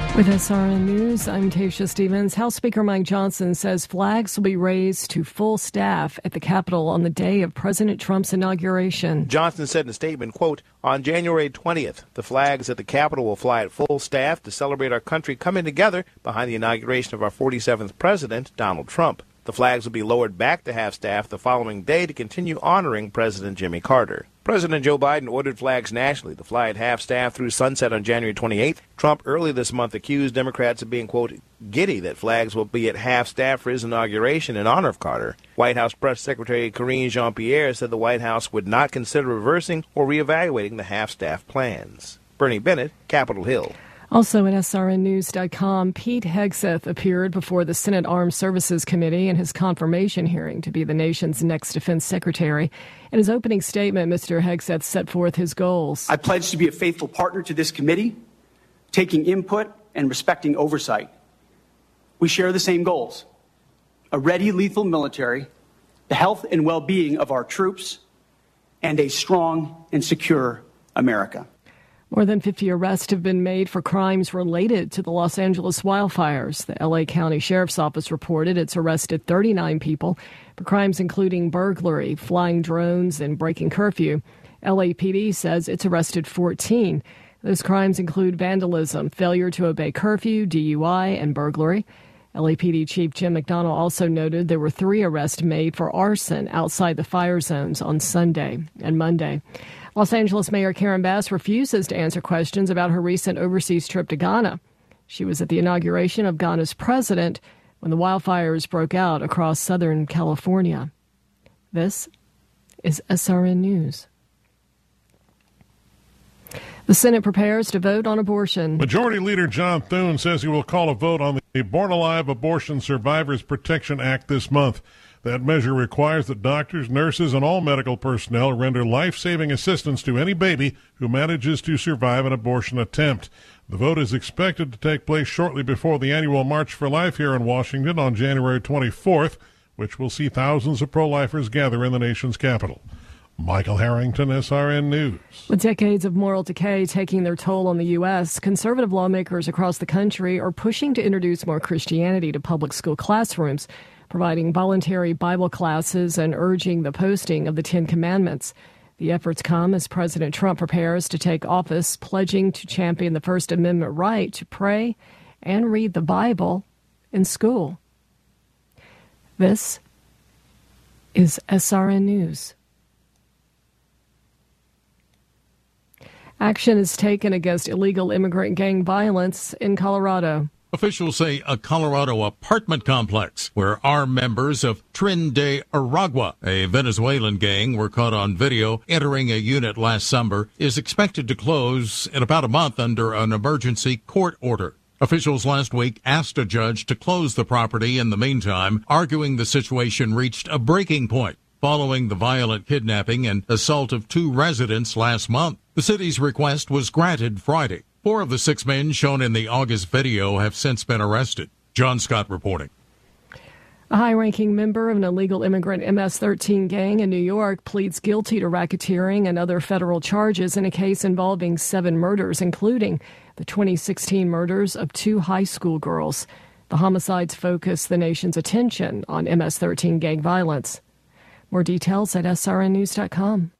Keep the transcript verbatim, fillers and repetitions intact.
With S R N News, I'm Tasha Stevens. House Speaker Mike Johnson says flags will be raised to full staff at the Capitol on the day of President Trump's inauguration. Johnson said in a statement, quote, on January twentieth, the flags at the Capitol will fly at full staff to celebrate our country coming together behind the inauguration of our forty-seventh president, Donald Trump. The flags will be lowered back to half-staff the following day to continue honoring President Jimmy Carter. President Joe Biden ordered flags nationally to fly at half-staff through sunset on January twenty-eighth. Trump early this month accused Democrats of being, quote, giddy that flags will be at half-staff for his inauguration in honor of Carter. White House Press Secretary Karine Jean-Pierre said the White House would not consider reversing or reevaluating the half-staff plans. Bernie Bennett, Capitol Hill. Also at S R N news dot com, Pete Hegseth appeared before the Senate Armed Services Committee in his confirmation hearing to be the nation's next defense secretary. In his opening statement, Mister Hegseth set forth his goals. I pledge to be a faithful partner to this committee, taking input and respecting oversight. We share the same goals: a ready, lethal military, the health and well-being of our troops, and a strong and secure America. More than fifty arrests have been made for crimes related to the Los Angeles wildfires. The L A County Sheriff's Office reported it's arrested thirty-nine people for crimes including burglary, flying drones, and breaking curfew. L A P D says it's arrested fourteen. Those crimes include vandalism, failure to obey curfew, D U I, and burglary. L A P D Chief Jim McDonnell also noted there were three arrests made for arson outside the fire zones on Sunday and Monday. Los Angeles Mayor Karen Bass refuses to answer questions about her recent overseas trip to Ghana. She was at the inauguration of Ghana's president when the wildfires broke out across Southern California. This is S R N News. The Senate prepares to vote on abortion. Majority Leader John Thune says he will call a vote on the Born Alive Abortion Survivors Protection Act this month. That measure requires that doctors, nurses, and all medical personnel render life-saving assistance to any baby who manages to survive an abortion attempt. The vote is expected to take place shortly before the annual March for Life here in Washington on January twenty-fourth, which will see thousands of pro-lifers gather in the nation's capital. Michael Harrington, S R N News. With decades of moral decay taking their toll on the U S, conservative lawmakers across the country are pushing to introduce more Christianity to public school classrooms, providing voluntary Bible classes and urging the posting of the Ten Commandments. The efforts come as President Trump prepares to take office, pledging to champion the First Amendment right to pray and read the Bible in school. This is S R N News. Action is taken against illegal immigrant gang violence in Colorado. Officials say a Colorado apartment complex where armed members of Tren de Aragua, a Venezuelan gang, were caught on video entering a unit last summer, is expected to close in about a month under an emergency court order. Officials last week asked a judge to close the property in the meantime, arguing the situation reached a breaking point following the violent kidnapping and assault of two residents last month. The city's request was granted Friday. Four of the six men shown in the August video have since been arrested. John Scott reporting. A high-ranking member of an illegal immigrant M S thirteen gang in New York pleads guilty to racketeering and other federal charges in a case involving seven murders, including the twenty sixteen murders of two high school girls. The homicides focus the nation's attention on M S thirteen gang violence. More details at S R N news dot com.